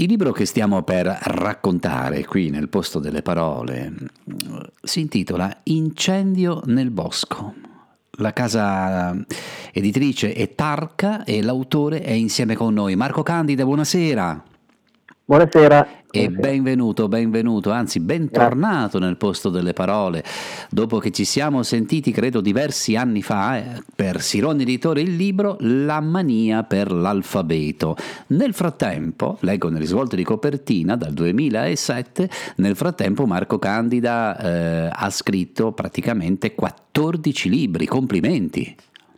Il libro che stiamo per raccontare qui nel posto delle parole si intitola Incendio nel bosco. La casa editrice è Tarca e l'autore è insieme con noi. Marco Candida, buonasera. Buonasera. E Buonasera. benvenuto, anzi bentornato nel posto delle parole. Dopo che ci siamo sentiti, credo diversi anni fa, per Sironi Editore il libro La mania per l'alfabeto. Nel frattempo, leggo nel risvolto di copertina dal 2007, nel frattempo Marco Candida ha scritto praticamente 14 libri, complimenti.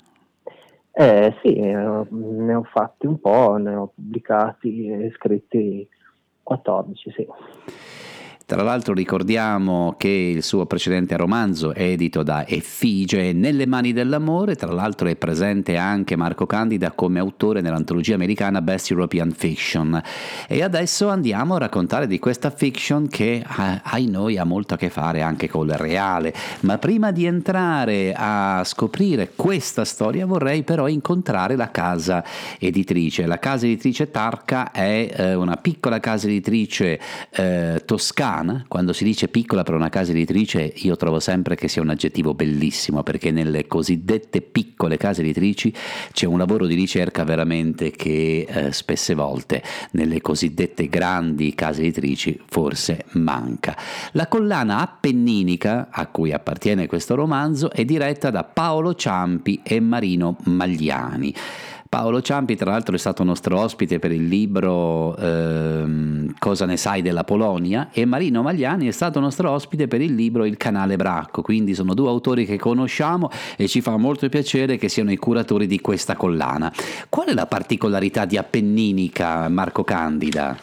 Sì, ne ho fatti un po', ne ho pubblicati e scritti 14, sì. Tra l'altro ricordiamo che il suo precedente romanzo, edito da Effigie Nelle mani dell'amore, tra l'altro è presente anche Marco Candida come autore nell'antologia americana Best European Fiction. E adesso andiamo a raccontare di questa fiction che, ai noi, ha molto a che fare anche col reale. Ma prima di entrare a scoprire questa storia vorrei però incontrare la casa editrice. La casa editrice Tarca è una piccola casa editrice toscana. Quando si dice piccola per una casa editrice, io trovo sempre che sia un aggettivo bellissimo, perché nelle cosiddette piccole case editrici c'è un lavoro di ricerca veramente che spesse volte nelle cosiddette grandi case editrici forse manca. La collana appenninica a cui appartiene questo romanzo è diretta da Paolo Ciampi e Marino Magliani. Paolo Ciampi, tra l'altro, è stato nostro ospite per il libro Cosa ne sai della Polonia, e Marino Magliani è stato nostro ospite per il libro Il canale Bracco, quindi sono due autori che conosciamo e ci fa molto piacere che siano i curatori di questa collana. Qual è la particolarità di Appenninica, Marco Candida?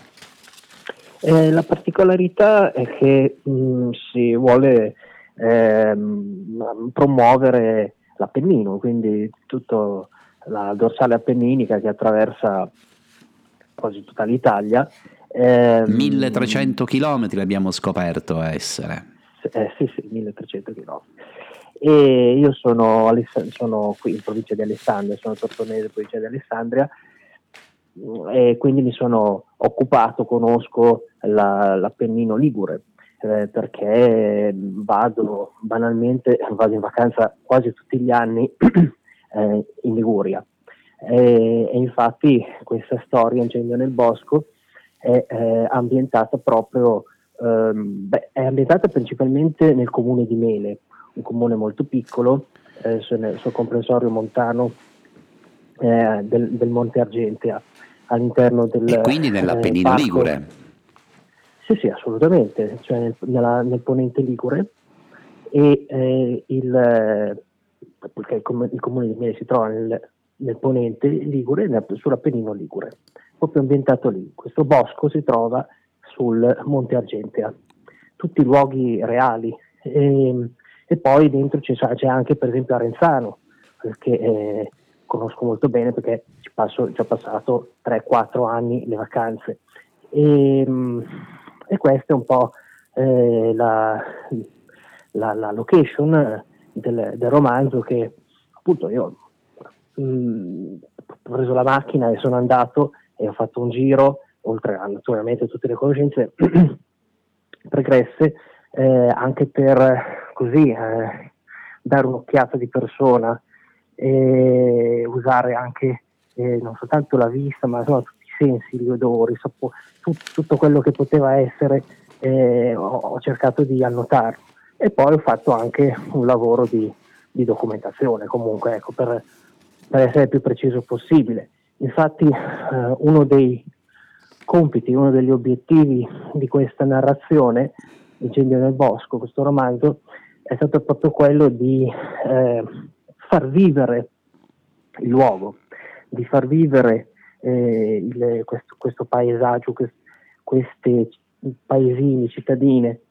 La particolarità è che si vuole promuovere l'Appennino, quindi tutto la dorsale appenninica che attraversa quasi tutta l'Italia. 1300 chilometri abbiamo scoperto essere. Sì, 1300 chilometri. E io sono qui in provincia di Alessandria, sono tortonese, provincia di Alessandria, e quindi mi sono occupato, conosco l'Appennino ligure, perché vado in vacanza quasi tutti gli anni in Liguria, e infatti questa storia, Incendio nel bosco, è ambientata proprio è ambientata principalmente nel comune di Mele, un comune molto piccolo sul comprensorio montano del Monte Argentea, all'interno del E quindi nell'Appennino parco. ligure. Sì, assolutamente, cioè nel ponente ligure, e perché il comune di Mele si trova nel ponente ligure, sull'Appennino ligure, proprio ambientato lì. Questo bosco si trova sul Monte Argentea, tutti luoghi reali, e poi dentro c'è anche per esempio Arenzano, che conosco molto bene perché ci ho passato 3-4 anni le vacanze, e questa è un po' la location del romanzo, che appunto io ho preso la macchina e sono andato e ho fatto un giro, oltre a naturalmente tutte le conoscenze pregresse, anche per così dare un'occhiata di persona e usare anche non soltanto la vista, ma insomma tutti i sensi, gli odori, tutto quello che poteva essere, ho cercato di annotarlo, e poi ho fatto anche un lavoro di documentazione, comunque, ecco, per essere il più preciso possibile. Infatti uno dei compiti, uno degli obiettivi di questa narrazione, Incendio nel bosco, questo romanzo, è stato proprio quello di far vivere il luogo, di far vivere questo paesaggio, queste paesini, cittadine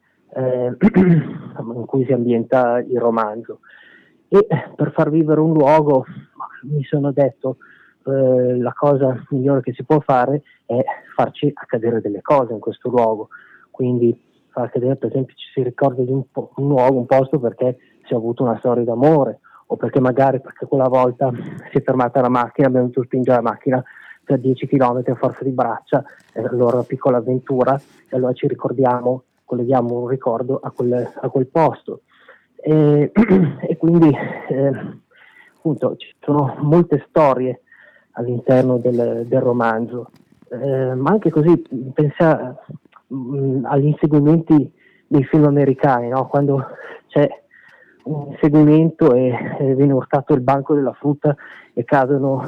in cui si ambienta il romanzo. E per far vivere un luogo mi sono detto la cosa migliore che si può fare è farci accadere delle cose in questo luogo, quindi far accadere, per esempio, ci si ricorda di un luogo, un posto, perché si è avuto una storia d'amore, o perché magari perché quella volta si è fermata la macchina, abbiamo dovuto spingere la macchina per 10 km a forza di braccia, la loro piccola avventura, e allora ci ricordiamo, colleghiamo un ricordo a quel posto. E quindi appunto ci sono molte storie all'interno del romanzo, ma anche così pensa agli inseguimenti dei film americani, no? Quando c'è un inseguimento e viene urtato il banco della frutta e cadono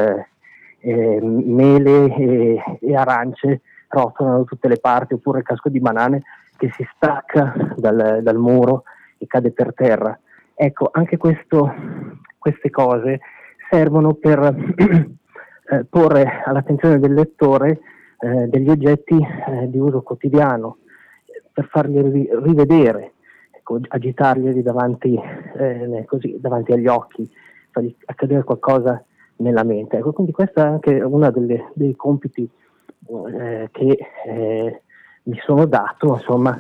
mele e arance, rotolano da tutte le parti, oppure il casco di banane che si stacca dal muro e cade per terra. Ecco, anche queste cose servono per porre all'attenzione del lettore degli oggetti di uso quotidiano, per farli rivedere, ecco, agitarglieli davanti agli occhi, fargli accadere qualcosa nella mente. Ecco, quindi questo è anche uno dei compiti che mi sono dato, insomma,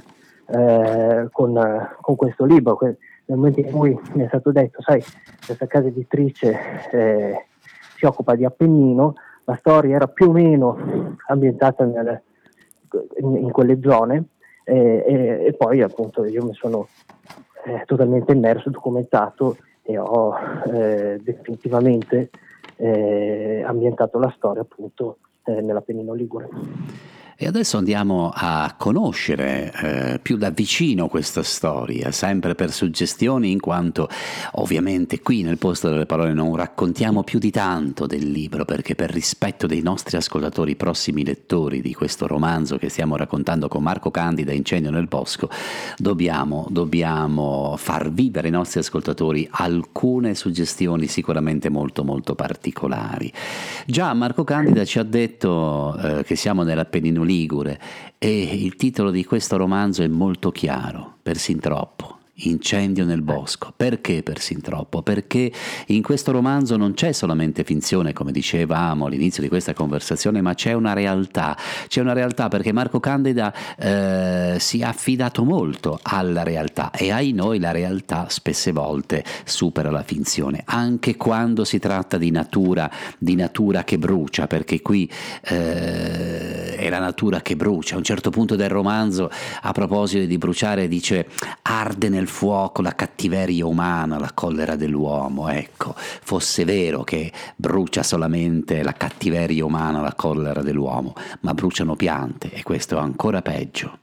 con questo libro. Nel momento in cui mi è stato detto, sai, questa casa editrice si occupa di Appennino, la storia era più o meno ambientata in quelle zone, e poi appunto io mi sono totalmente immerso, documentato e ho definitivamente ambientato la storia appunto nell'Appennino Ligure. E adesso andiamo a conoscere più da vicino questa storia, sempre per suggestioni, in quanto ovviamente qui nel Posto delle Parole non raccontiamo più di tanto del libro, perché per rispetto dei nostri ascoltatori, prossimi lettori di questo romanzo che stiamo raccontando con Marco Candida, Incendio nel bosco, dobbiamo far vivere ai nostri ascoltatori alcune suggestioni sicuramente molto molto particolari. Già Marco Candida ci ha detto che siamo nell'Appennino Ligure e il titolo di questo romanzo è molto chiaro, Persin troppo. Incendio nel bosco. Perché Persin troppo? Perché in questo romanzo non c'è solamente finzione, come dicevamo all'inizio di questa conversazione, ma c'è una realtà perché Marco Candida si è affidato molto alla realtà e ai noi la realtà spesse volte supera la finzione, anche quando si tratta di natura che brucia, perché qui è la natura che brucia. A un certo punto del romanzo, a proposito di bruciare, dice: arde nel fuoco la cattiveria umana, la collera dell'uomo. Ecco, fosse vero che brucia solamente la cattiveria umana, la collera dell'uomo, ma bruciano piante e questo è ancora peggio.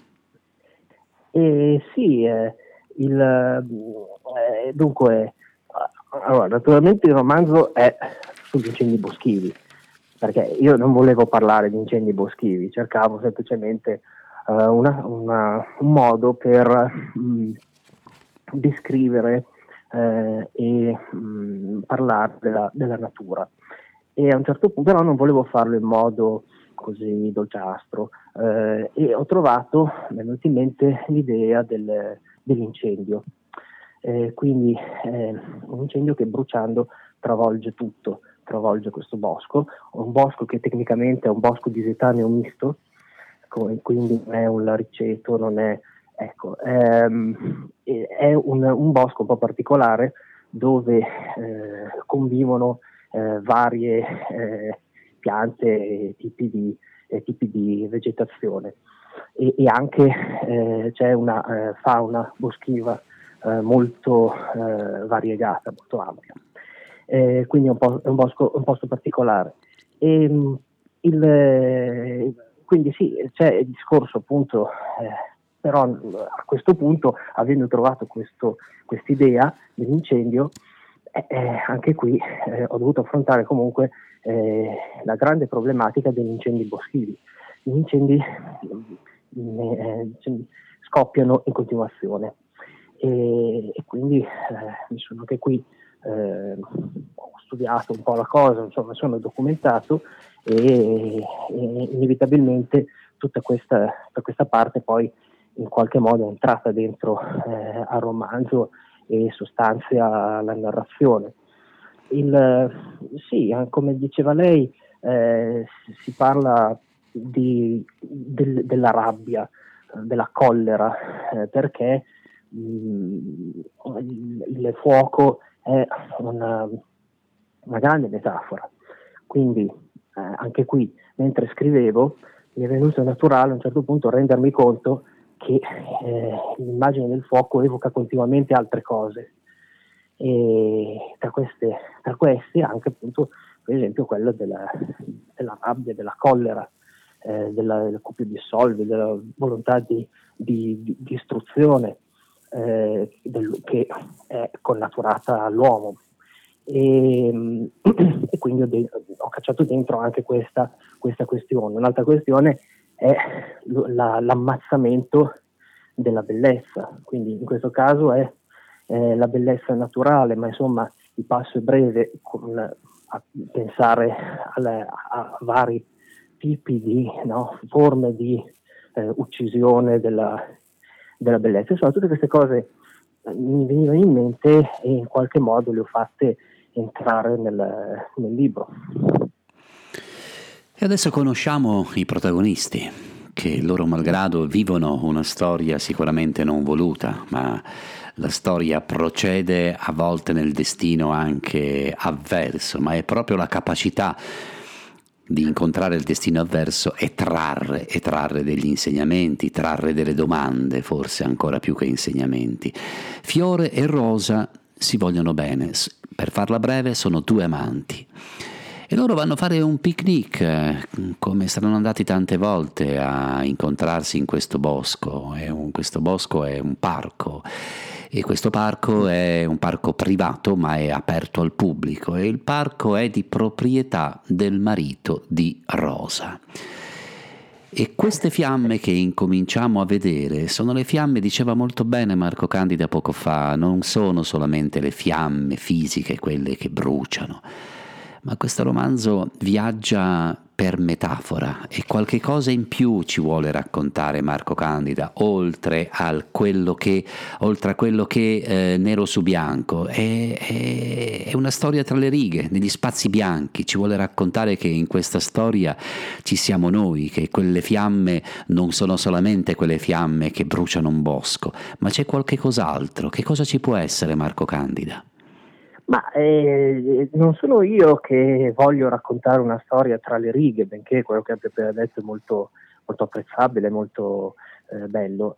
Sì, dunque, allora, naturalmente il romanzo è sugli incendi boschivi, perché io non volevo parlare di incendi boschivi, cercavo semplicemente un modo per descrivere e parlare della natura. E a un certo punto però non volevo farlo in modo così dolciastro, e ho trovato, mi è venuta in mente l'idea dell'incendio. Quindi un incendio che bruciando travolge tutto, travolge questo bosco, un bosco che tecnicamente è un bosco disetaneo misto, quindi non è un lariceto, non è, ecco, è un bosco un po' particolare dove convivono varie piante e tipi di vegetazione, e anche c'è una fauna boschiva molto variegata, molto ampia. Quindi è un posto particolare. Quindi sì, c'è il discorso appunto, però a questo punto, avendo trovato quest'idea dell'incendio, anche qui ho dovuto affrontare comunque la grande problematica degli incendi boschivi. Gli incendi scoppiano in continuazione e quindi mi sono anche qui ho studiato un po' la cosa, insomma sono documentato e inevitabilmente tutta questa parte poi in qualche modo è entrata dentro al romanzo e sostanzia la narrazione. Sì, come diceva lei, si parla della rabbia, della collera, perché il fuoco è una grande metafora. Quindi anche qui, mentre scrivevo, mi è venuto naturale a un certo punto rendermi conto che l'immagine del fuoco evoca continuamente altre cose, e tra queste anche appunto per esempio quello della rabbia, della collera, del copio di soldi, della volontà di istruzione, che è connaturata all'uomo. E quindi ho cacciato dentro anche questa questione. Un'altra questione è l'ammazzamento della bellezza, quindi in questo caso è la bellezza naturale, ma insomma il passo è breve a pensare a vari tipi di forme di uccisione della bellezza. Insomma, tutte queste cose mi venivano in mente e in qualche modo le ho fatte entrare nel libro. E adesso conosciamo i protagonisti, che loro malgrado vivono una storia sicuramente non voluta, ma la storia procede a volte nel destino anche avverso, ma è proprio la capacità di incontrare il destino avverso e trarre degli insegnamenti, trarre delle domande, forse ancora più che insegnamenti. Fiore e Rosa si vogliono bene, per farla breve sono due amanti. E loro vanno a fare un picnic, come saranno andati tante volte a incontrarsi in questo bosco. Questo bosco è un parco, e questo parco è un parco privato ma è aperto al pubblico, e il parco è di proprietà del marito di Rosa. E queste fiamme che incominciamo a vedere sono le fiamme, diceva molto bene Marco Candida poco fa, non sono solamente le fiamme fisiche, quelle che bruciano, ma questo romanzo viaggia per metafora, e qualche cosa in più ci vuole raccontare Marco Candida, oltre a quello che nero su bianco. È una storia tra le righe, negli spazi bianchi. Ci vuole raccontare che in questa storia ci siamo noi, che quelle fiamme non sono solamente quelle fiamme che bruciano un bosco, ma c'è qualche cos'altro. Che cosa ci può essere, Marco Candida? Ma non sono io che voglio raccontare una storia tra le righe, benché quello che abbia appena detto è molto, molto apprezzabile, molto bello.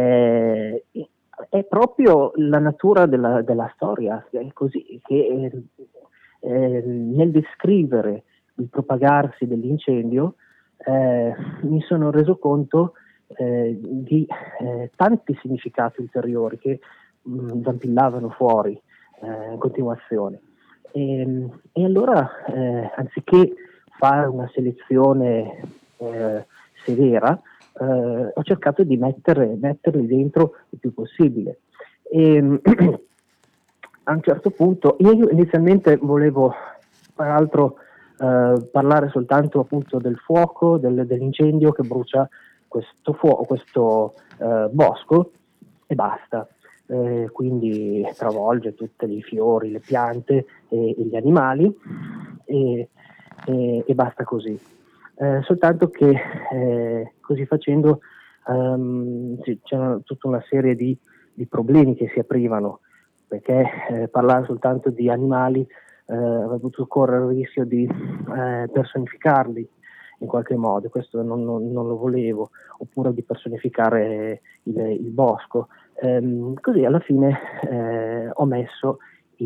È proprio la natura della storia, è così, che nel descrivere il propagarsi dell'incendio mi sono reso conto di tanti significati ulteriori che zampillavano fuori in continuazione, e allora anziché fare una selezione severa, ho cercato di metterli dentro il più possibile, e a un certo punto io inizialmente volevo peraltro parlare soltanto appunto del fuoco, dell'incendio che brucia questo bosco, e basta. Quindi travolge tutti i fiori, le piante e gli animali, e basta così. Soltanto che così facendo c'era tutta una serie di problemi che si aprivano, perché parlare soltanto di animali avrebbe potuto correre il rischio di personificarli in qualche modo. Questo non lo volevo, oppure di personificare il bosco. Così alla fine ho messo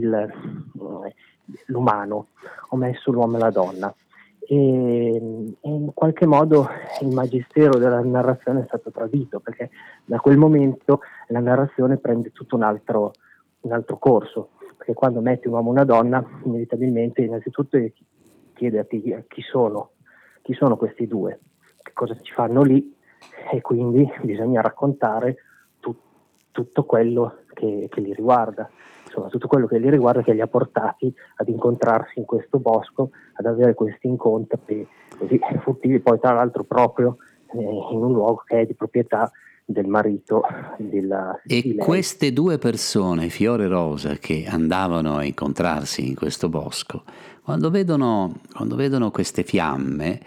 l'umano, ho messo l'uomo e la donna, e in qualche modo il magistero della narrazione è stato tradito, perché da quel momento la narrazione prende tutto un altro corso, perché quando metti un uomo e una donna inevitabilmente innanzitutto chiederti chi sono questi due, che cosa ci fanno lì, e quindi bisogna raccontare tutto quello che li riguarda, insomma tutto quello che li riguarda, che li ha portati ad incontrarsi in questo bosco, ad avere questi incontri così furtivi, poi tra l'altro proprio in un luogo che è di proprietà del marito di E queste due persone, Fiore e Rosa, che andavano a incontrarsi in questo bosco, quando vedono queste fiamme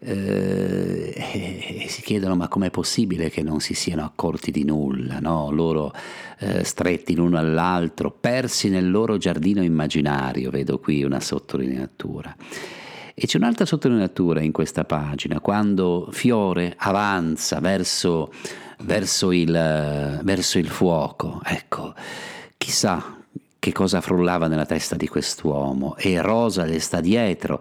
si chiedono: ma com'è possibile che non si siano accorti di nulla, no? Loro stretti l'uno all'altro, persi nel loro giardino immaginario, vedo qui una sottolineatura. E c'è un'altra sottolineatura in questa pagina, quando Fiore avanza verso il fuoco. Ecco, chissà che cosa frullava nella testa di quest'uomo, e Rosa le sta dietro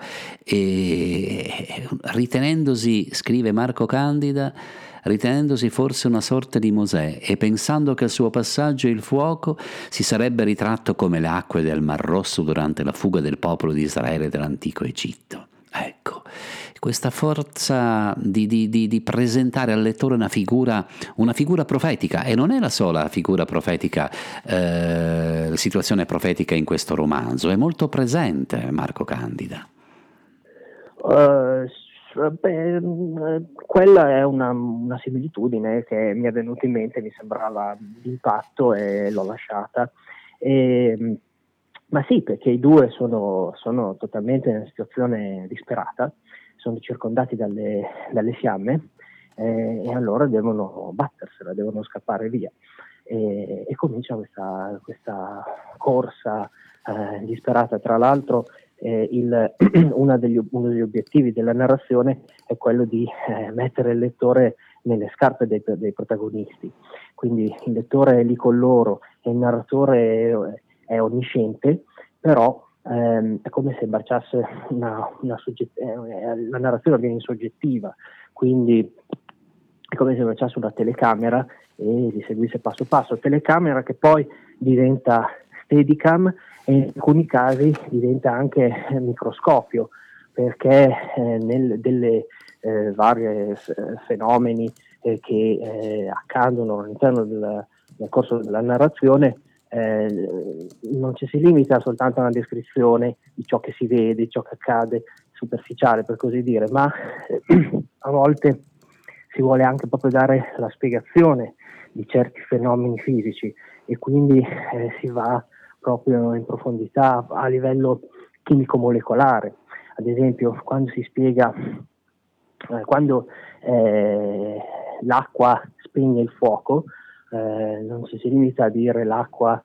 e ritenendosi, scrive Marco Candida, ritenendosi forse una sorta di Mosè e pensando che al suo passaggio il fuoco si sarebbe ritratto come le acque del Mar Rosso durante la fuga del popolo di Israele dall'antico Egitto. Ecco, questa forza di presentare al lettore una figura profetica, e non è la sola figura profetica, situazione profetica in questo romanzo, è molto presente Marco Candida. Quella è una similitudine che mi è venuta in mente, mi sembrava d'impatto e l'ho lasciata. Ma sì, perché i due sono totalmente in una situazione disperata, sono circondati dalle fiamme, e allora devono battersela, devono scappare via. E comincia questa corsa disperata. Tra l'altro uno degli obiettivi della narrazione è quello di mettere il lettore nelle scarpe dei protagonisti, quindi il lettore è lì con loro e il narratore è onnisciente, però è come se baciasse la narrazione viene soggettiva, quindi è come se baciasse una telecamera e li seguisse passo passo, telecamera che poi diventa steadicam e in alcuni casi diventa anche microscopio, perché delle varie fenomeni che accadono all'interno nel corso della narrazione, non ci si limita soltanto a una descrizione di ciò che si vede, ciò che accade, superficiale per così dire, ma a volte si vuole anche proprio dare la spiegazione di certi fenomeni fisici e quindi si va proprio in profondità a livello chimico-molecolare. Ad esempio, quando si spiega quando l'acqua spegne il fuoco, non ci si limita a dire l'acqua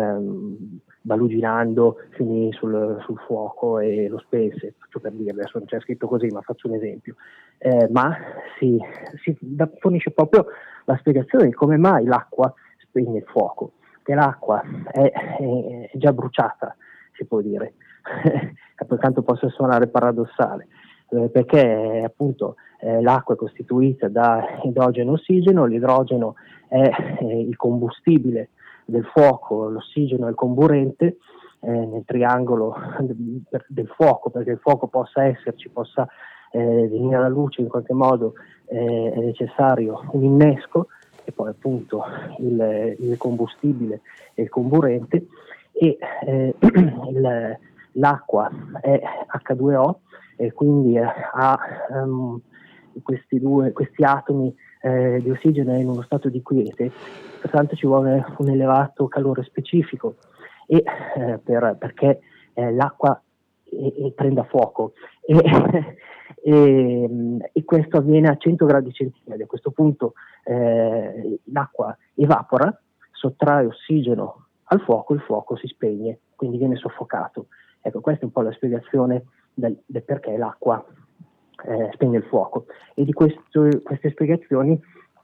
baluginando finì sul fuoco e lo spense, faccio per dire, adesso non c'è scritto così ma faccio un esempio, ma si fornisce proprio la spiegazione di come mai l'acqua spegne il fuoco, che l'acqua è già bruciata, si può dire, per quanto possa suonare paradossale, perché appunto l'acqua è costituita da idrogeno e ossigeno, l'idrogeno è il combustibile del fuoco, l'ossigeno è il comburente nel triangolo del fuoco, perché il fuoco possa esserci, possa venire alla luce in qualche modo, è necessario un innesco e poi appunto il combustibile e il comburente, e l'acqua è H2O e quindi ha questi atomi di ossigeno in uno stato di quiete, pertanto ci vuole un elevato calore specifico e perché l'acqua prenda fuoco e questo avviene a 100 gradi centigradi. A questo punto l'acqua evapora, sottrae ossigeno al fuoco, il fuoco si spegne, quindi viene soffocato. Ecco, questa è un po' la spiegazione del perché l'acqua spegne il fuoco, e di queste spiegazioni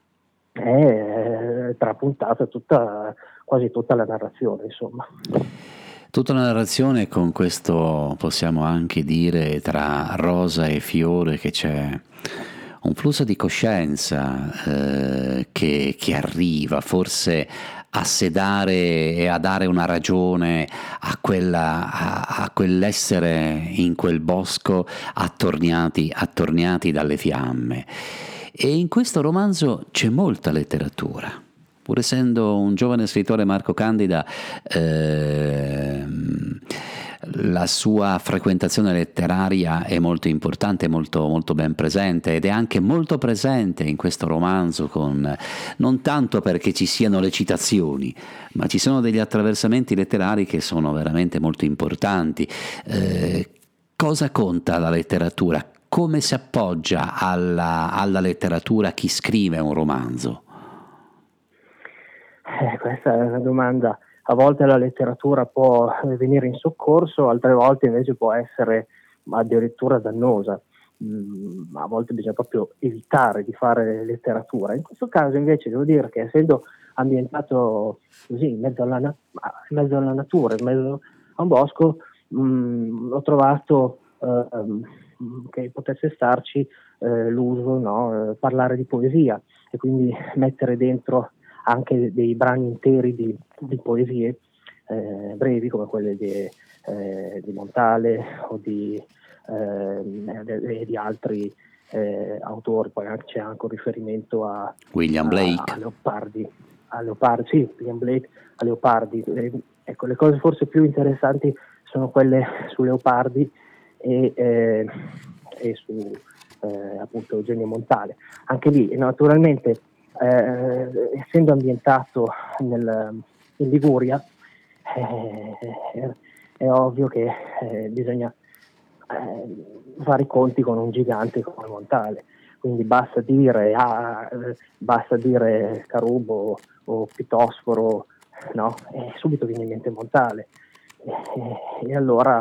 è trapuntata quasi tutta la narrazione, insomma. Tutta la narrazione, con questo possiamo anche dire tra Rosa e Fiore che c'è un flusso di coscienza che arriva forse a sedare e a dare una ragione a quell'essere in quel bosco attorniati dalle fiamme. E in questo romanzo c'è molta letteratura. Pur essendo un giovane scrittore, Marco Candida, la sua frequentazione letteraria è molto importante, molto, molto ben presente, ed è anche molto presente in questo romanzo, non tanto perché ci siano le citazioni, ma ci sono degli attraversamenti letterari che sono veramente molto importanti. Cosa conta la letteratura? Come si appoggia alla letteratura chi scrive un romanzo? Questa è una domanda. A volte la letteratura può venire in soccorso, altre volte invece può essere addirittura dannosa. A volte bisogna proprio evitare di fare letteratura. In questo caso invece devo dire che, essendo ambientato così in mezzo alla natura, in mezzo a un bosco, ho trovato che potesse starci l'uso, no? Parlare di poesia, e quindi mettere dentro anche dei brani interi di poesie brevi, come quelle di Montale o di altri autori. Poi c'è anche un riferimento William Blake. a Leopardi, sì, William Blake, a Leopardi. Ecco, le cose forse più interessanti sono quelle su Leopardi e su appunto Eugenio Montale. Anche lì, naturalmente, essendo ambientato in Liguria, è ovvio che bisogna fare i conti con un gigante come Montale, quindi basta dire Carubo o Pitosforo, no? E subito viene in mente Montale, e allora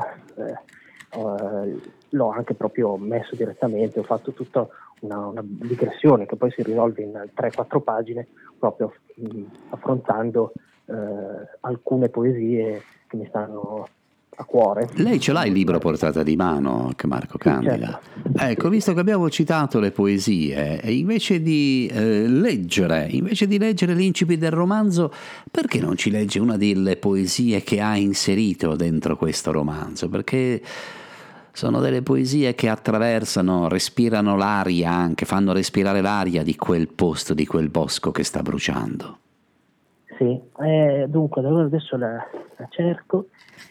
l'ho anche proprio messo direttamente, ho fatto tutta una digressione che poi si risolve in 3-4 pagine, proprio affrontando alcune poesie che mi stanno a cuore. Lei ce l'ha il libro a portata di mano, Marco Candida? Certo. Ecco, visto che abbiamo citato le poesie, invece di leggere l'incipit del romanzo, perché non ci legge una delle poesie che ha inserito dentro questo romanzo? Perché sono delle poesie che attraversano, respirano l'aria, anche fanno respirare l'aria di quel posto, di quel bosco che sta bruciando. Sì, dunque adesso la cerco.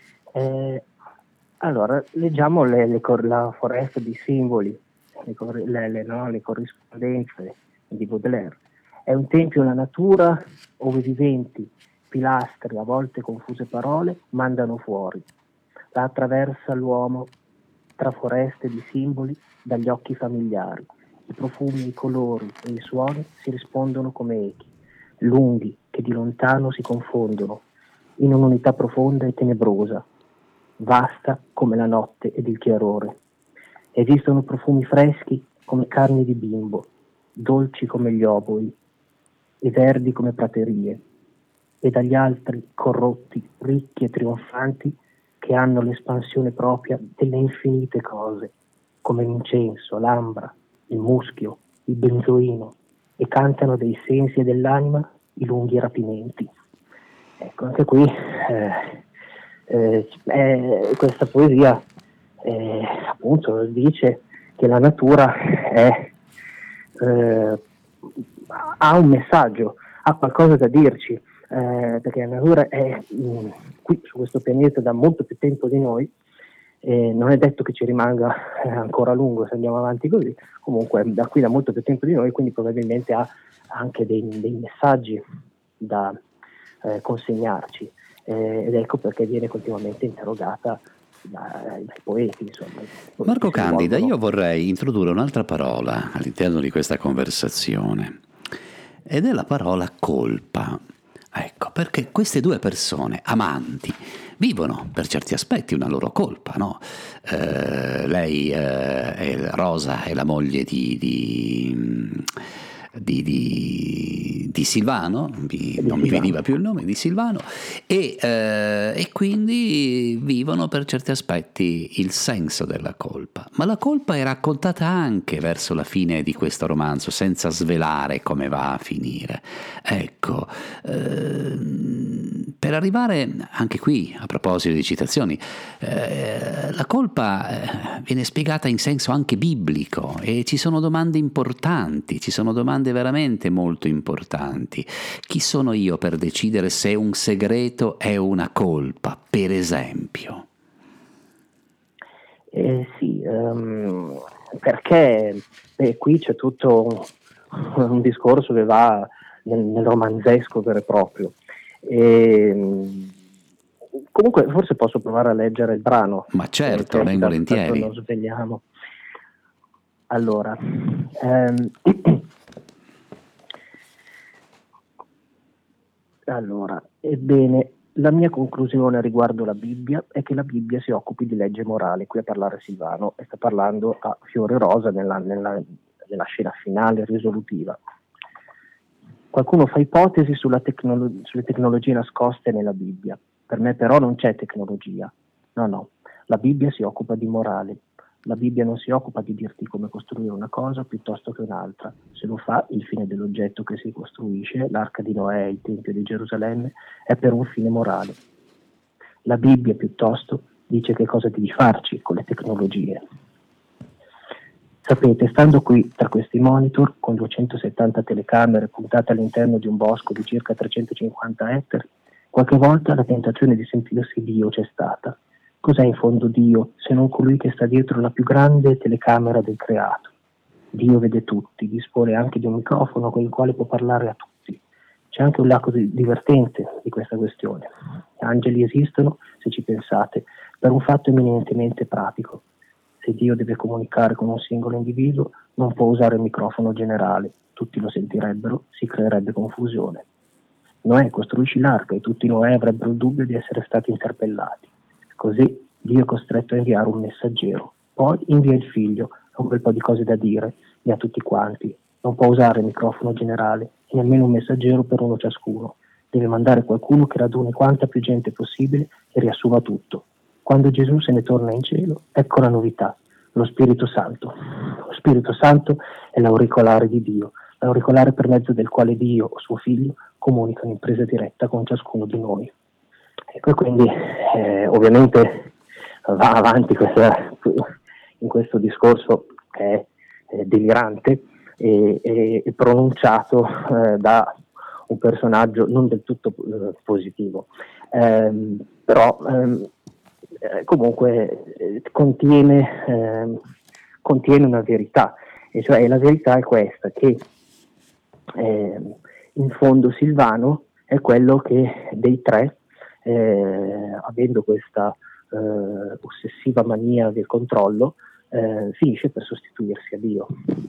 Allora, leggiamo la foresta di simboli, le corrispondenze di Baudelaire. È un tempio alla natura, ove viventi, pilastri, a volte confuse parole, mandano fuori. La attraversa l'uomo tra foreste di simboli dagli occhi familiari. I profumi, i colori e i suoni si rispondono come echi, lunghi che di lontano si confondono in un'unità profonda e tenebrosa, vasta come la notte ed il chiarore. Esistono profumi freschi come carni di bimbo, dolci come gli oboi e verdi come praterie, e dagli altri corrotti, ricchi e trionfanti che hanno l'espansione propria delle infinite cose, come l'incenso, l'ambra, il muschio, il benzoino, e cantano dei sensi e dell'anima i lunghi rapimenti. Ecco, anche qui questa poesia appunto dice che la natura ha un messaggio, ha qualcosa da dirci, perché la natura è qui su questo pianeta da molto più tempo di noi, non è detto che ci rimanga ancora a lungo se andiamo avanti così, comunque da qui da molto più tempo di noi, quindi probabilmente ha anche dei messaggi da consegnarci, ed ecco perché viene continuamente interrogata dai poeti, insomma. Marco Candida, io vorrei introdurre un'altra parola all'interno di questa conversazione, ed è la parola colpa. Ecco, perché queste due persone amanti vivono per certi aspetti una loro colpa, no? Lei è Rosa, è la moglie di Silvano, non mi veniva più il nome, di Silvano, e quindi vivono per certi aspetti il senso della colpa. Ma la colpa è raccontata anche verso la fine di questo romanzo, senza svelare come va a finire. Ecco, per arrivare anche qui, a proposito di citazioni, la colpa viene spiegata in senso anche biblico, e ci sono domande importanti, ci sono domande veramente molto importanti. Chi sono io per decidere se un segreto è una colpa, per esempio? Sì, perché qui c'è tutto un discorso che va nel romanzesco vero e proprio. Comunque forse posso provare a leggere il brano. Ma certo, ben volentieri. Non svegliamo. Allora, allora, ebbene, La mia conclusione riguardo la Bibbia è che la Bibbia si occupi di legge morale. Qui a parlare Silvano e sta parlando a fiore rosa nella scena finale risolutiva. Qualcuno fa ipotesi sulle tecnologie nascoste nella Bibbia. Per me però non c'è tecnologia. No. La Bibbia si occupa di morale. La Bibbia non si occupa di dirti come costruire una cosa piuttosto che un'altra. Se lo fa, il fine dell'oggetto che si costruisce, l'arca di Noè, il Tempio di Gerusalemme, è per un fine morale. La Bibbia piuttosto dice che cosa devi farci con le tecnologie. Sapete, stando qui tra questi monitor con 270 telecamere puntate all'interno di un bosco di circa 350 ettari, qualche volta la tentazione di sentirsi Dio c'è stata. Cos'è in fondo Dio se non colui che sta dietro la più grande telecamera del creato? Dio vede tutti, dispone anche di un microfono con il quale può parlare a tutti. C'è anche un lato divertente di questa questione. Gli angeli esistono, se ci pensate, per un fatto eminentemente pratico. Se Dio deve comunicare con un singolo individuo, non può usare il microfono generale, tutti lo sentirebbero, si creerebbe confusione. Noè costruisce l'arca e tutti Noè avrebbero il dubbio di essere stati interpellati. Così Dio è costretto a inviare un messaggero, poi invia il figlio, ha un bel po' di cose da dire, e a tutti quanti. Non può usare il microfono generale e nemmeno un messaggero per uno ciascuno. Deve mandare qualcuno che raduni quanta più gente possibile e riassuma tutto. Quando Gesù se ne torna in cielo, ecco la novità, lo Spirito Santo. Lo Spirito Santo è l'auricolare di Dio, l'auricolare per mezzo del quale Dio o suo figlio comunicano in presa diretta con ciascuno di noi. Ecco, quindi ovviamente va avanti in questo discorso che è delirante e pronunciato da un personaggio non del tutto positivo, però comunque contiene una verità, e cioè la verità è questa, che in fondo Silvano è quello che dei tre, avendo questa ossessiva mania del controllo, finisce per sostituirsi a Dio.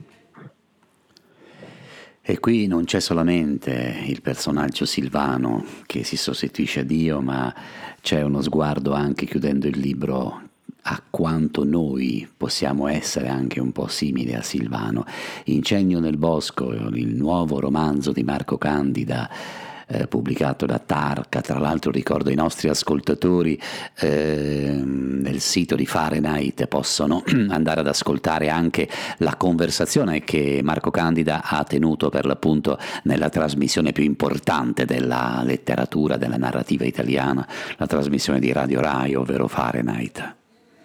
E qui non c'è solamente il personaggio Silvano che si sostituisce a Dio, ma c'è uno sguardo anche, chiudendo il libro, a quanto noi possiamo essere anche un po' simili a Silvano. Incendio nel bosco, il nuovo romanzo di Marco Candida, pubblicato da Tarka. Tra l'altro ricordo ai nostri ascoltatori, nel sito di Fahrenheit possono andare ad ascoltare anche la conversazione che Marco Candida ha tenuto per l'appunto nella trasmissione più importante della letteratura, della narrativa italiana, la trasmissione di Radio Rai, ovvero Fahrenheit.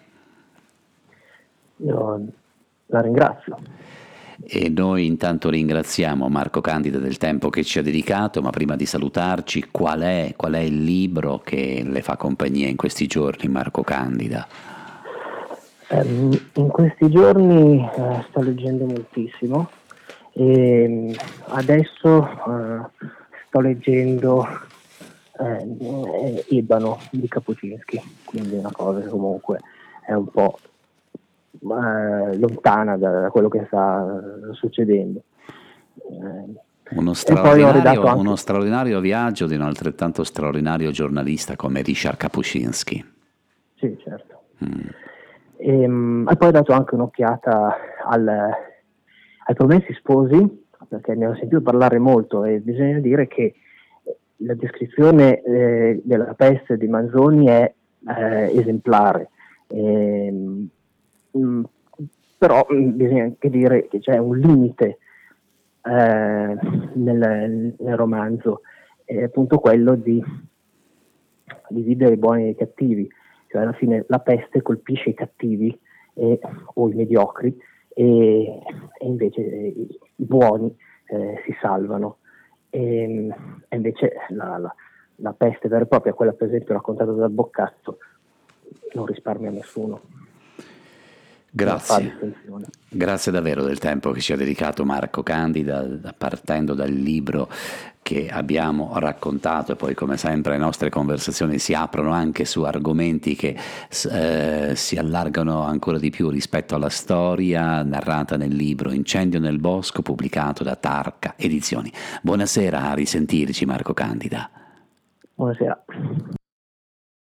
Io la ringrazio. E noi intanto ringraziamo Marco Candida del tempo che ci ha dedicato, ma prima di salutarci, qual è il libro che le fa compagnia in questi giorni, Marco Candida? In questi giorni sto leggendo moltissimo e adesso sto leggendo Ibano di Kapuscinski, quindi una cosa che comunque è un po' lontana da quello che sta succedendo. Uno straordinario viaggio di un altrettanto straordinario giornalista come Ryszard Kapuscinski. Sì, certo. E poi ho dato anche un'occhiata ai Promessi Sposi, perché ne ho sentito parlare molto e bisogna dire che la descrizione della peste di Manzoni è esemplare. Però bisogna anche dire che c'è un limite nel romanzo, è appunto quello di dividere i buoni e i cattivi, cioè alla fine la peste colpisce i cattivi o i mediocri e invece i buoni si salvano, e invece la peste vera e propria, quella per esempio raccontata dal Boccazzo, non risparmia nessuno. Grazie davvero del tempo che ci ha dedicato Marco Candida, partendo dal libro che abbiamo raccontato, e poi come sempre le nostre conversazioni si aprono anche su argomenti che si allargano ancora di più rispetto alla storia narrata nel libro Incendio nel bosco, pubblicato da Tarka Edizioni. Buonasera, a risentirci Marco Candida. Buonasera.